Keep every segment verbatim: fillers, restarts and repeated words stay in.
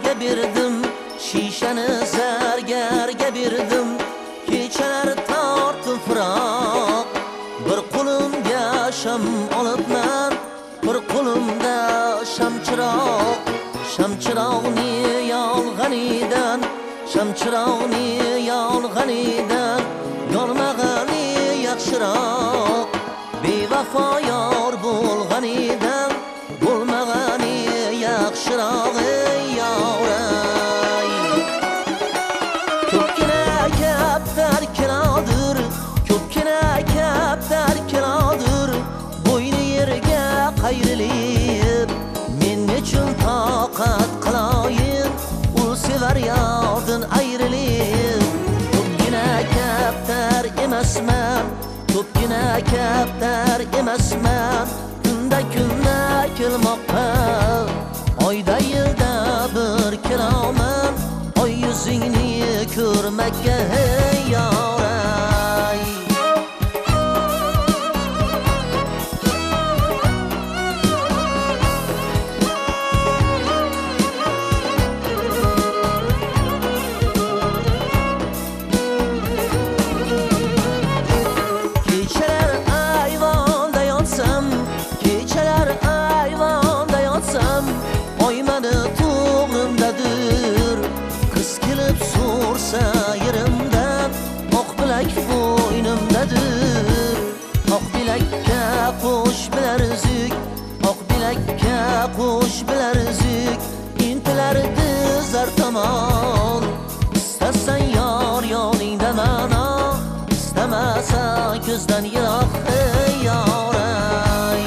zargarga berdim, shishani zargarga berdim. Kechalar tortib firoq, bir qo'limga sham olibman, bir qo'limda shamchiroq. Shamchiroqni yolg'anidan, shamchiroqni yolg'anidan yonmag'ani yaxshiroq. Bevafo yor bo'lganidan bo'lmag'ani yaxshiroq ey yoray. Ko'pgina kaptar kirodir, ko'pgina kaptar kirodir, bo'yni yerga qayrilib men nechun toqat qiloyin, u sevar yordan ayrilib. Ko'pgina kaptar emasman, ko'pgina kaptar emasman, kunda kunda kelmoqqa, oyda yilda bir keloman, oy yuzingni ko'rmakka hey yoray. Yerimdan oq bilak bo'ynimdadir. Oq bilakka qo'sh bilar zuk, oq bilakka qo'sh bilar zuk, intilardi zar tomon. Istasan yor yoningda mana, istamasa ko'zdan yiroq ey yoray.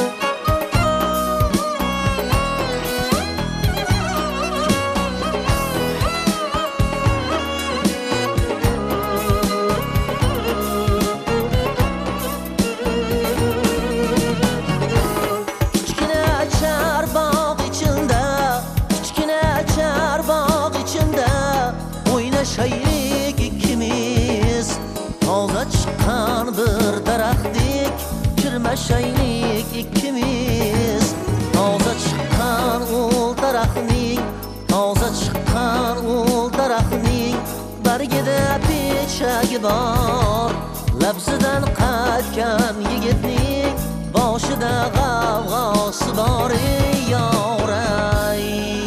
Shaylik ikkimiz toza chiqqan bir daraxtdek, kirma shaylik ikkimiz toza chiqqan o'l daraxtning, toza chiqqan o'l daraxtning bargida pechagi bor. Labzidan qaytgan yigitning boshida g'avg'osi bor ey yoray.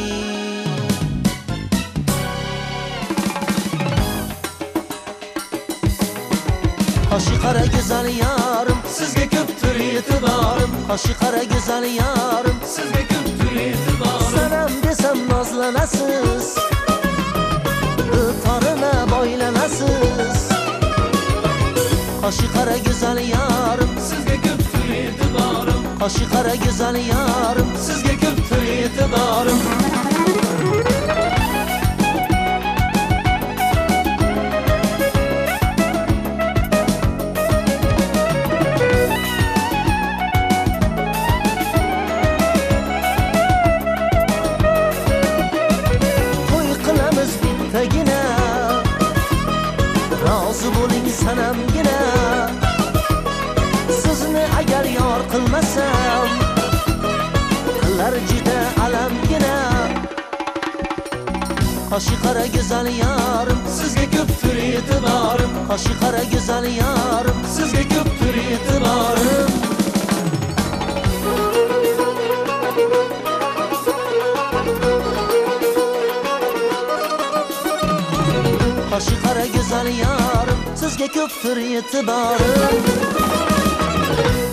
Hoshi qara go'zal yorim, sizga ko'pdir e'tiborim. Hoshi qara go'zal yorim, sizga ko'pdir e'tiborim. Sanam desam nozlanasiz, torina boylanasiz. Hoshi qara go'zal yorim, sizga ko'pdir e'tiborim. Hoshi qara go'zal yorim, sizga ko'pdir e'tiborim. Rozi bo'ling sanamgina, sizni agar yor qilmasam qilar juda alamgina. Hoshi qara go'zal yorim, sizga ko'pdir e'tiborim. Hoshi qara go'zal yorim, sizga ko'pdir e'tiborim. Hoshi qara go'zal yorim, sizga ko'pdir e'tiborim.